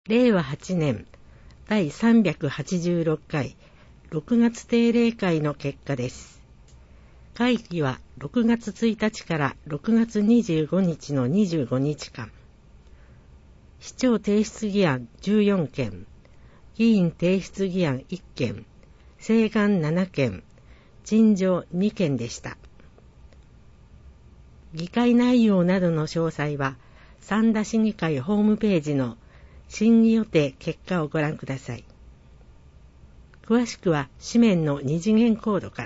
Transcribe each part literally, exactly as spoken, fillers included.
れいわはちねんだいさんびゃくはちじゅうろっかいろくがつ定例会の結果です。会期はろくがつついたちからろくがつにじゅうごにちのにじゅうごにちかん。市長提出議案じゅうよんけん、議員提出議案いっけん、請願ななけん、陳情にけんでした。議会内容などの詳細は三田市議会ホームページの審議予定結果をご覧ください。詳しくは紙面の二次元コードから。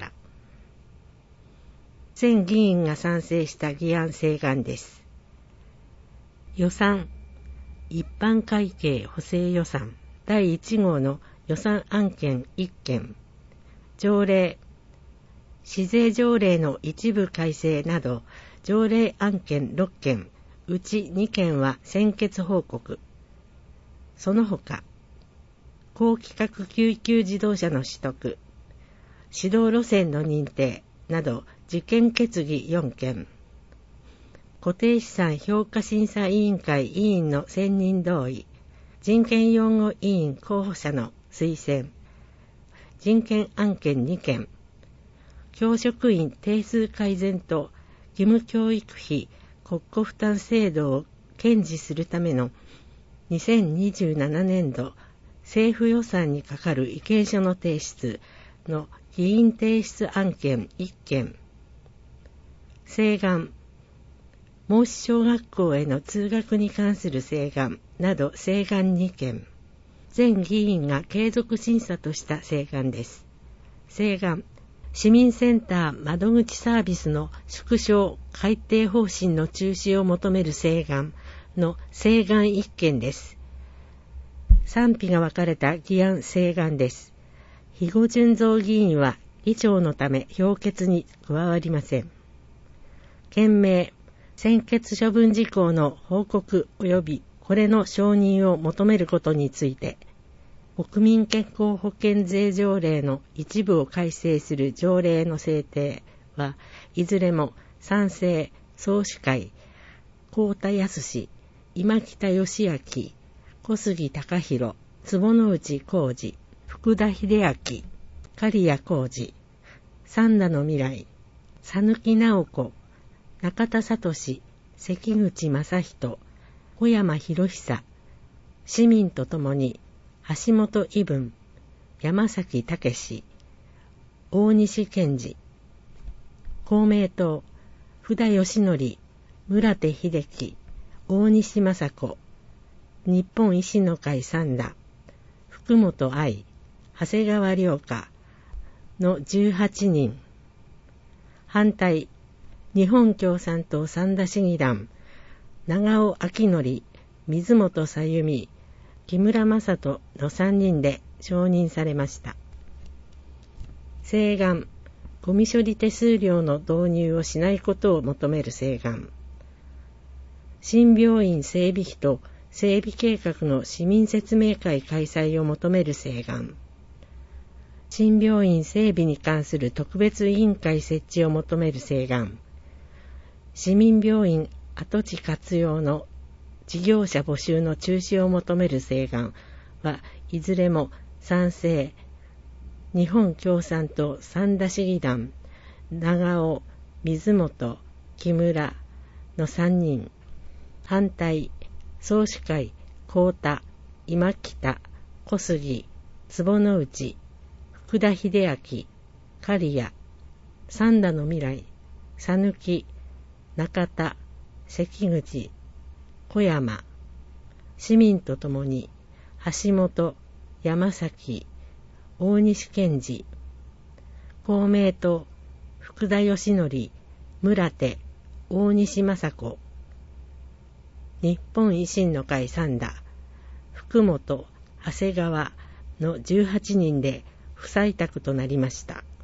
全議員が賛成した議案請願です。予算、一般会計補正予算だいいちごうの予算案件いっけん、条例、市税条例の一部改正など条例案件ろっけん、うちにけんは専決報告。その他、高規格救急自動車の取得、指導路線の認定など事件決議よんけん、固定資産評価審査委員会委員の選任同意、人権擁護委員候補者の推薦、人権案件にけん、教職員定数改善と義務教育費国庫負担制度を堅持するためのにせんにじゅうななねんど政府予算にかかる意見書の提出の議員提出案件いっけん、請願、孟子小学校への通学に関する請願など請願にけん、全議員が継続審査とした請願です。請願、市民センター窓口サービスの縮小改定方針の中止を求める請願の請願いっけんです。賛否が分かれた議案請願です。肥後純三議員は議長のため評決に加わりません。件名、専決処分事項の報告及びこれの承認を求めることについて、国民健康保険税条例の一部を改正する条例の制定はいずれも賛成総司会、幸田康、今北義明、小杉貴弘、坪内浩二、福田秀明、刈谷浩二、三田の未来、佐貫直子、中田聡、関口正人、小山博久、市民とともに橋本伊文、山崎武、大西健二、公明党、福田義則、村手秀樹、大西雅子、日本維新の会三田、福本愛、長谷川良香のじゅうはちにん、反対、日本共産党三田市議団、長尾明則、水本さゆみ、木村正人のさんにんで承認されました。請願、ゴミ処理手数料の導入をしないことを求める請願。新病院整備費と整備計画の市民説明会開催を求める請願。新病院整備に関する特別委員会設置を求める請願。市民病院跡地活用の事業者募集の中止を求める請願はいずれも賛成、日本共産党三田市議団、長尾、水本、木村のさんにん、反対、総司会、幸田、今北、小杉、坪内、福田秀明、刈谷、三田の未来、佐貫、中田、関口、小山、市民とともに橋本、山崎、大西健二、公明党、福田義則、村手、大西雅子、日本維新の会三田、福本、長谷川のじゅうはちにんで不採択となりました。